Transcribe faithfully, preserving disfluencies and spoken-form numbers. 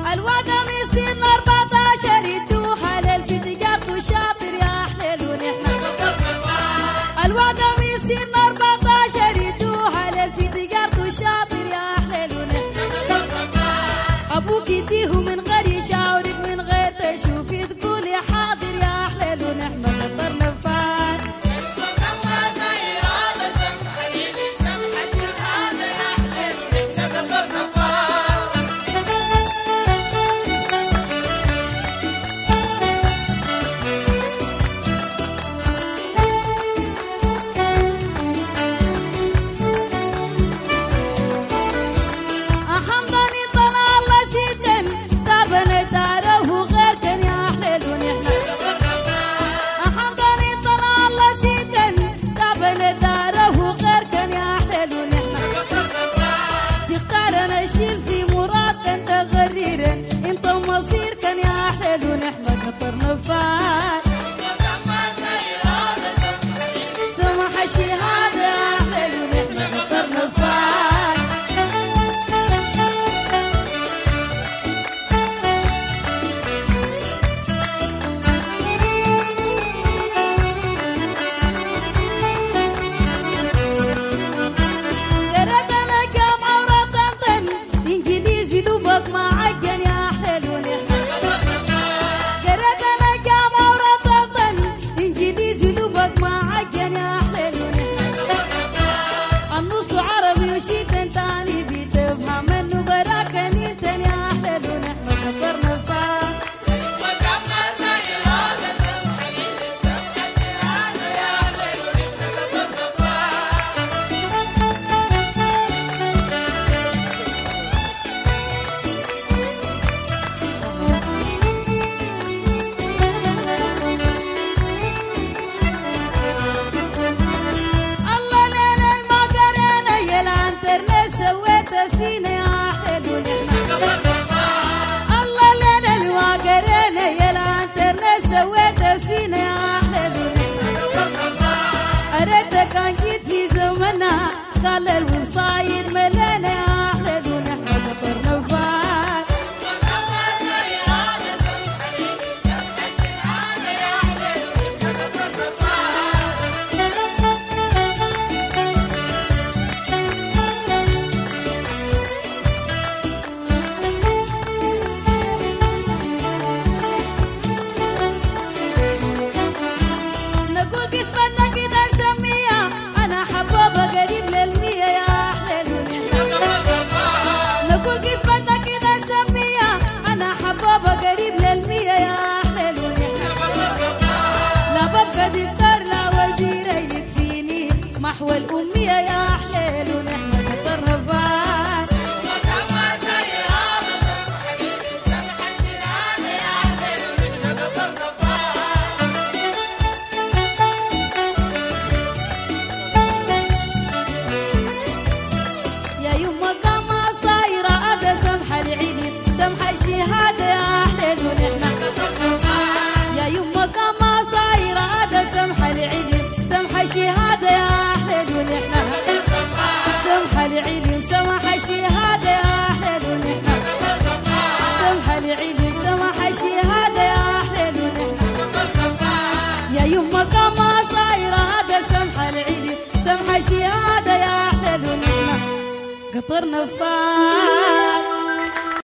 الوعدة يصير أربعتاشر يتوح على الفتيات وشاطر يا حليل ونحن الوعدة يصير أربعتاشر يتوح على الفتيات وشاطر يا حليل ونحن أبوك يديه من غير يشاورك من غير تشوفي تقولي حاضر يا حليل ونحن قطرنا فات قطرنا فات سمح شي هذا حلو نحن قطرنا فات قرأت أنا كم عورة طنطن إنجليزي دوبك ما عجن يا حلو نحن فينا يا حلو نحن الله لنا الواقرنا يا الانترنت سويتها فينا يا حلو نحن أردت كان جيت في زمنا قال الوصايد ملنا يا حلو نحن قطرنا فات قريب للمية يا حلو نحن لا ببقى دكتور لا وزير يكفيني محو الأمية يا حلو نحن قطرنا فات يا يما كما صايرة أدا سمح العلم سمح الشهادة يا حلو نحن يا يما كما صايرة أدا سمح العلم سمح الشهادة يا حلو نحن سمح العلم سمح الشهادة يا حلو نحن سمح العلم سمح الشهادة يا حلو نحن يا يما كما صايرة أدا سمح العلم سمح الشهادة يا حلو نحن قطرنا فات